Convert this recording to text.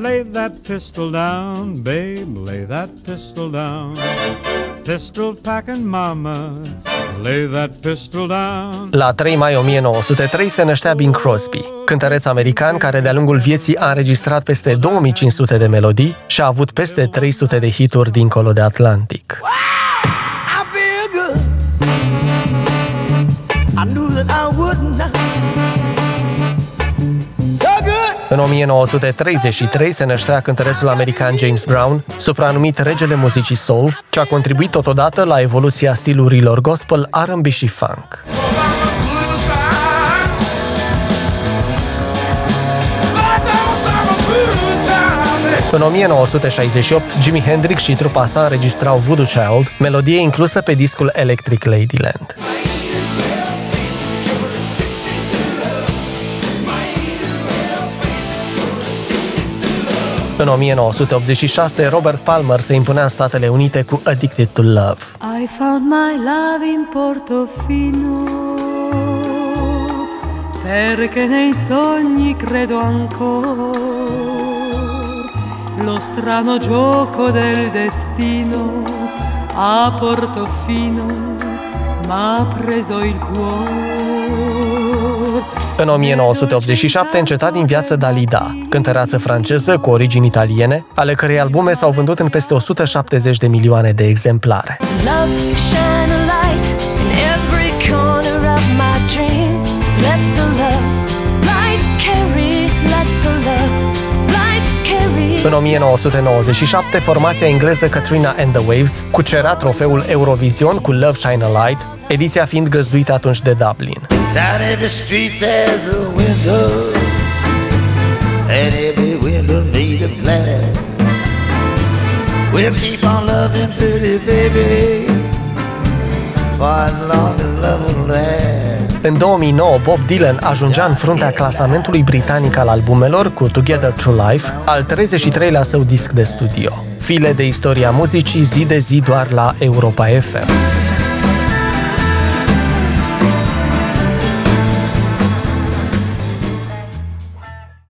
Lay that pistol down, babe, lay that pistol down. Pistol packing mama, lay that pistol down. La 3 mai 1903 se năștea Bing Crosby, cântăreț american care de-a lungul vieții a înregistrat peste 2500 de melodii și a avut peste 300 de hituri dincolo de Atlantic. În 1933 se năștea cântărețul american James Brown, supranumit regele muzicii soul, ce a contribuit totodată la evoluția stilurilor gospel, R&B și funk. În 1968, Jimi Hendrix și trupa sa înregistrau Voodoo Child, melodie inclusă pe discul Electric Ladyland. În 1986, Robert Palmer se impunea în Statele Unite cu Addicted to Love. I found my love in Portofino, perché nei sogni credo ancora, lo strano gioco del destino a Portofino m'ha preso il cuore. În 1987 înceta din viață Dalida, cântăreață franceză cu origini italiene, ale cărei albume s-au vândut în peste 170 de milioane de exemplare. În 1997, formația engleză Katrina and the Waves cucerea trofeul Eurovision cu Love Shine a Light, ediția fiind găzduită atunci de Dublin. Down every street there's a window, and every window made of glass. We'll keep on loving pretty baby, for as long as love will last. În 2009, Bob Dylan ajungea în fruntea clasamentului britanic al albumelor cu Together Through Life, al 33-lea său disc de studio. File de istoria muzicii zi de zi doar la Europa FM.